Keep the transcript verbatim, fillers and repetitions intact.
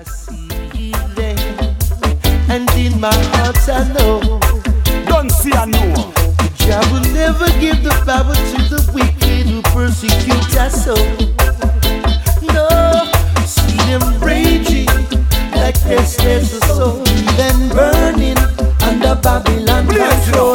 I see them, and in my heart I know. Don't see I know. Jah will never give the power to the wicked who persecute us so. No, see them raging like restless soul, then burning under Babylon control.